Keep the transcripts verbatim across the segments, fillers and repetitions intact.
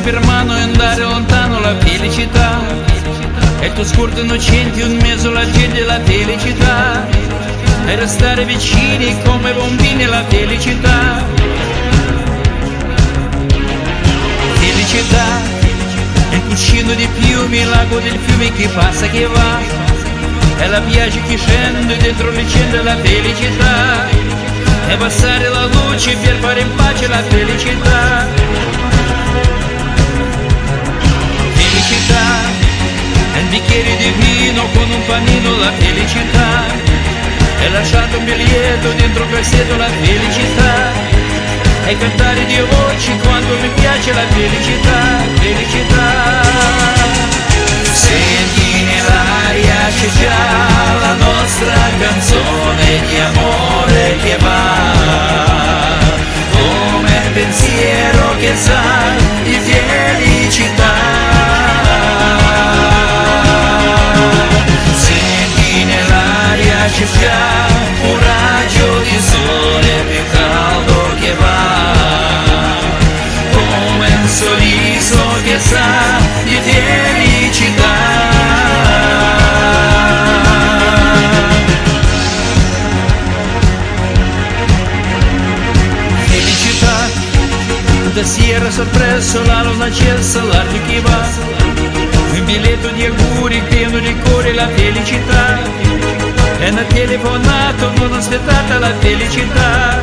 per mano e andare lontano la felicità. E tu scordo innocenti un mese la gente la felicità. E restare vicini come bambini la felicità. Felicità è il cuscino di piumi, il lago del fiume che passa che va. È la piaggia che scende dentro le cende la felicità. E passare la luce per fare in pace la felicità. Felicità è un bicchiere di vino con un panino la felicità. E lasciato un biglietto dentro il cassetto la felicità. E cantare di voci quando mi piace la felicità, felicità. Senti nell'aria c'è già la nostra canzone di amore che va, come il pensiero che sa di felicità. Senti nell'aria c'è già un raggio di sole più caldo che va, come un sorriso che sa di felicità. Felicità, da sera sorpreso la luna accesa, l'arte che va, un biglietto di auguri pieno di cuore la felicità. E nel telefonato non aspettata la felicità.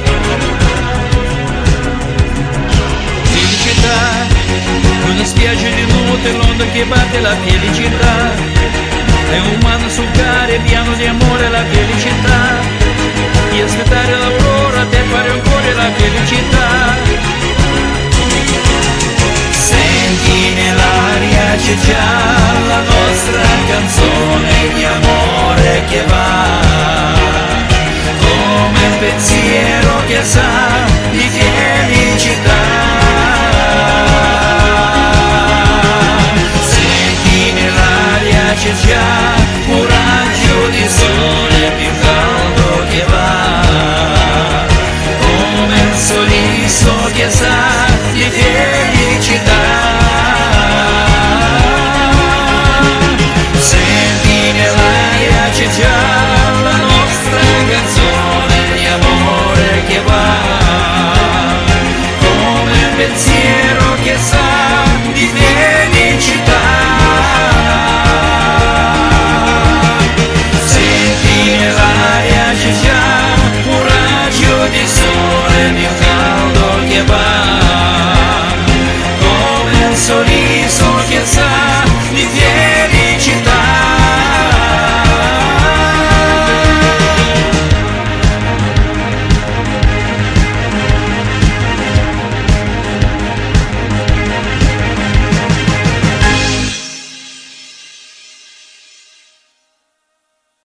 Felicità, una spiaggia di nude, l'onda che batte la felicità. È un mano sul care piano di amore la felicità. E aspettare l'aurora per fare un cuore la felicità. Senti nell'aria c'è già la nostra canzone di amore che va, come il pensiero che sa di felicità. Senti nell'aria c'è già un raggio di sole più caldo